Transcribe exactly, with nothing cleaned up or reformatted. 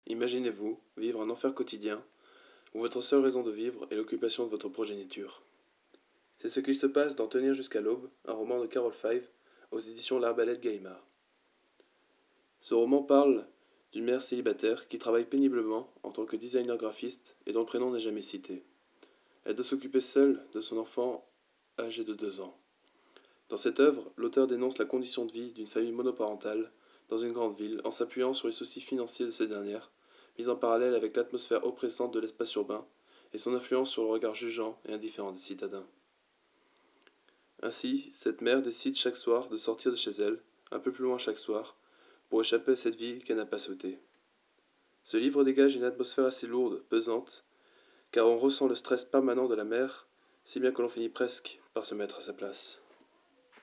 imaginez-vous vivre un enfer quotidien où votre seule raison de vivre est l'occupation de votre progéniture. C'est ce qu'il se passe dans Tenir jusqu'à l'aube, un roman de Carol Five, aux éditions L'Arbalète Gallimard. Ce roman parle d'une mère célibataire qui travaille péniblement en tant que designer graphiste et dont le prénom n'est jamais cité. Elle doit s'occuper seule de son enfant âgé de deux ans. Dans cette œuvre, l'auteur dénonce la condition de vie d'une famille monoparentale dans une grande ville en s'appuyant sur les soucis financiers de ces dernières, mis en parallèle avec l'atmosphère oppressante de l'espace urbain et son influence sur le regard jugeant et indifférent des citadins. Ainsi, cette mère décide chaque soir de sortir de chez elle, un peu plus loin chaque soir, pour échapper à cette vie qu'elle n'a pas souhaitée. Ce livre dégage une atmosphère assez lourde, pesante, car on ressent le stress permanent de la mère, si bien que l'on finit presque par se mettre à sa place.